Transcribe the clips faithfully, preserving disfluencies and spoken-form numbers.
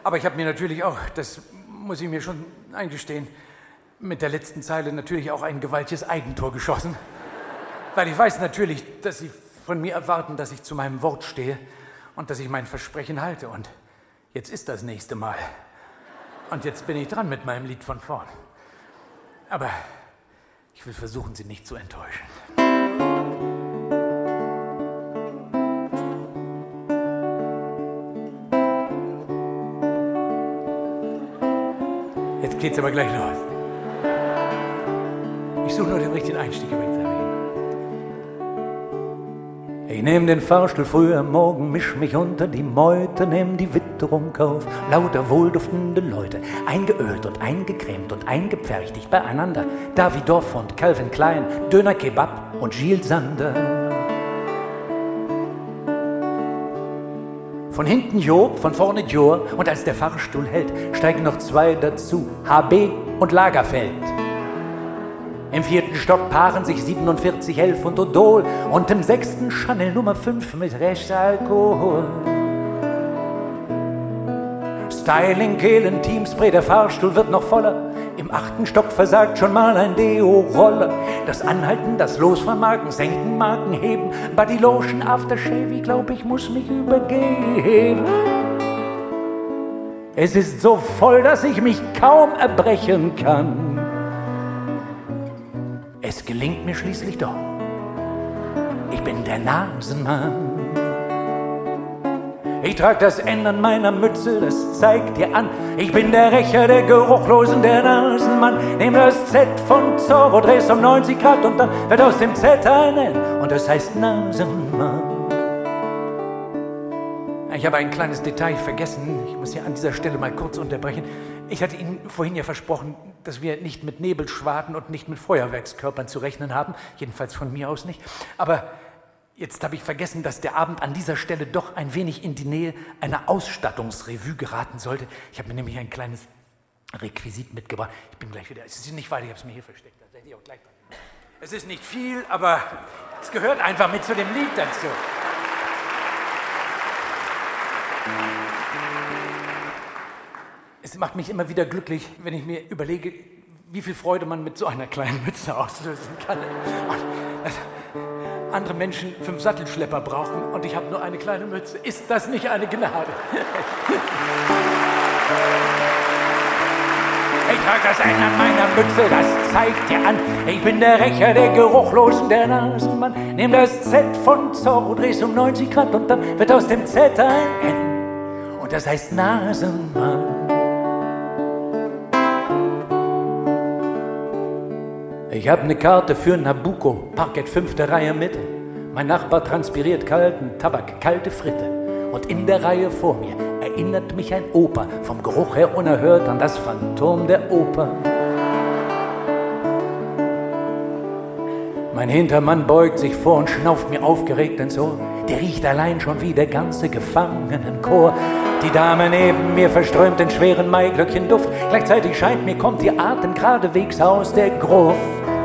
Aber ich habe mir natürlich auch, das muss ich mir schon eingestehen, mit der letzten Zeile natürlich auch ein gewaltiges Eigentor geschossen. Weil ich weiß natürlich, dass Sie von mir erwarten, dass ich zu meinem Wort stehe und dass ich mein Versprechen halte. Und jetzt ist das nächste Mal. Und jetzt bin ich dran mit meinem Lied von vorn. Aber ich will versuchen, Sie nicht zu enttäuschen. Jetzt geht's aber gleich los. Ich suche nur den richtigen Einstieg übrigens. Ich nehm den Fahrstuhl früh am Morgen, misch mich unter die Meute, nehm die Witterung auf, lauter wohlduftende Leute, eingeölt und eingecremt und eingepfercht, dicht beieinander, Davidoff und Calvin Klein, Döner Kebab und Gilles Sander. Von hinten Job, von vorne Dior, und als der Fahrstuhl hält, steigen noch zwei dazu, H B und Lagerfeld. Im vierten Stock paaren sich siebenundvierzig, elf und Odol und im sechsten Chanel Nummer fünf mit Restalkohol. Styling, Kehlen, Teamspray, der Fahrstuhl wird noch voller. Im achten Stock versagt schon mal ein Deo-Roller. Das Anhalten, das Losfahren, Marken senken, Marken heben. Body Lotion, Aftershave, ich glaub, ich muss mich übergeben. Es ist so voll, dass ich mich kaum erbrechen kann. Es gelingt mir schließlich doch. Ich bin der Nasenmann. Ich trag das N an meiner Mütze, das zeigt dir an. Ich bin der Rächer, der Geruchlosen, der Nasenmann. Nehm das Z von Zorro, dreh's um neunzig Grad und dann wird aus dem Z ein N. Und das heißt Nasenmann. Ich habe ein kleines Detail vergessen. Ich muss hier an dieser Stelle mal kurz unterbrechen. Ich hatte Ihnen vorhin ja versprochen, dass wir nicht mit Nebelschwaden und nicht mit Feuerwerkskörpern zu rechnen haben. Jedenfalls von mir aus nicht. Aber jetzt habe ich vergessen, dass der Abend an dieser Stelle doch ein wenig in die Nähe einer Ausstattungsrevue geraten sollte. Ich habe mir nämlich ein kleines Requisit mitgebracht. Ich bin gleich wieder. Es ist nicht weit, ich habe es mir hier versteckt. Da seid ihr auch gleich dran. Es ist nicht viel, aber es gehört einfach mit zu dem Lied dazu. Es macht mich immer wieder glücklich, wenn ich mir überlege, wie viel Freude man mit so einer kleinen Mütze auslösen kann. Und dass andere Menschen fünf Sattelschlepper brauchen und ich habe nur eine kleine Mütze. Ist das nicht eine Gnade? Ich trage das N an meiner Mütze, das zeigt dir an. Ich bin der Rächer, der Geruchlosen, der Nasenmann. Nimm das Z von Zorro, dreh's um neunzig Grad und dann wird aus dem Z ein N. Und das heißt Nasenmann. Ich hab ne Karte für Nabucco, Parkett fünfte Reihe Mitte. Mein Nachbar transpiriert kalten Tabak, kalte Fritte. Und in der Reihe vor mir erinnert mich ein Opa, vom Geruch her unerhört an das Phantom der Oper. Mein Hintermann beugt sich vor und schnauft mir aufgeregt ins Ohr. Der riecht allein schon wie der ganze Gefangenenchor. Die Dame neben mir verströmt den schweren Maiglöckchenduft. Gleichzeitig scheint mir, kommt ihr Atem geradewegs aus der Gruft.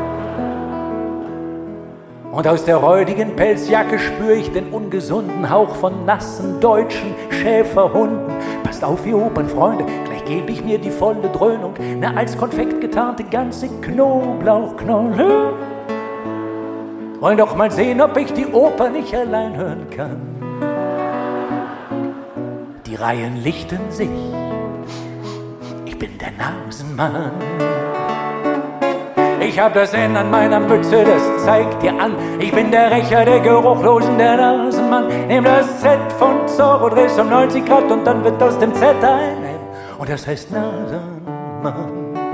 Und aus der räudigen Pelzjacke spür ich den ungesunden Hauch von nassen deutschen Schäferhunden. Passt auf, ihr Opernfreunde, gleich geb ich mir die volle Dröhnung. Ne, als Konfekt getarnte ganze Knoblauchknolle. Wollen doch mal sehen, ob ich die Oper nicht allein hören kann. Die Reihen lichten sich, ich bin der Nasenmann. Ich hab das N an meiner Mütze, das zeigt dir an. Ich bin der Rächer, der Geruchlosen, der Nasenmann. Nehm das Z von Zorro, dreh's um neunzig Grad und dann wird aus dem Z ein N. Und das heißt Nasenmann.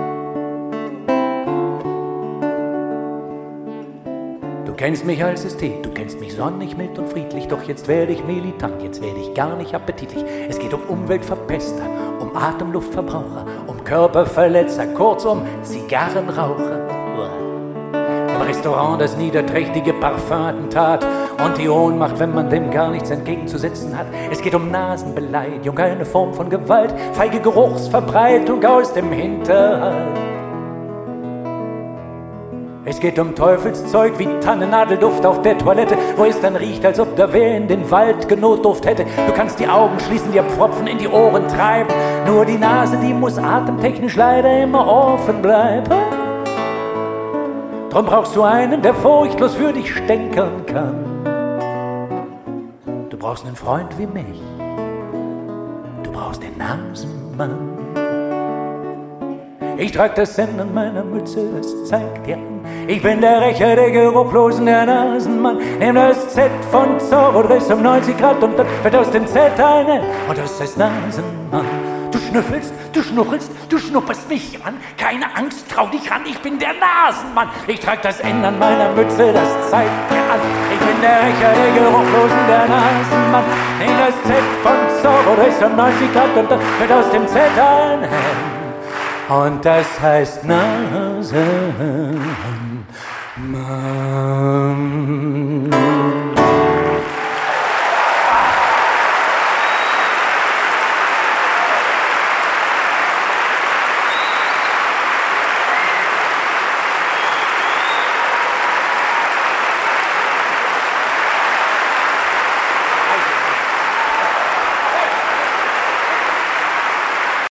Du kennst mich als Ästhet, du kennst mich sonnig, mild und friedlich. Doch jetzt werde ich militant, jetzt werde ich gar nicht appetitlich. Es geht um Umweltverpester, um Atemluftverbraucher, um Körperverletzer, kurz um Zigarrenraucher. Im Restaurant das niederträchtige Parfum-Attentat und die Ohnmacht, wenn man dem gar nichts entgegenzusetzen hat. Es geht um Nasenbeleidigung, eine Form von Gewalt, feige Geruchsverbreitung aus dem Hinterhalt. Es geht um Teufelszeug wie Tannennadelduft auf der Toilette, wo es dann riecht, als ob da wer in den Wald Genotduft hätte. Du kannst die Augen schließen, dir Pfropfen in die Ohren treiben. Nur die Nase, die muss atemtechnisch leider immer offen bleiben. Drum brauchst du einen, der furchtlos für dich stänkern kann. Du brauchst einen Freund wie mich. Du brauchst den Nasenmann. Ich trag das N an meiner Mütze, das zeigt dir an. Ich bin der Rächer, der Geruchlosen, der Nasenmann. Nimm das Z von Zorro, drehst um neunzig Grad und dann wird aus dem Z ein N. Und das heißt Nasenmann. Du schnüffelst, du schnuckelst, du schnupperst mich an. Keine Angst, trau dich ran, ich bin der Nasenmann. Ich trag das N an meiner Mütze, das zeigt dir an. Ich bin der Rächer, der Geruchlosen, der Nasenmann. Nimm das Z von Zorro, drehst um neunzig Grad und dann wird aus dem Z ein N. Und das heißt Nasenmann.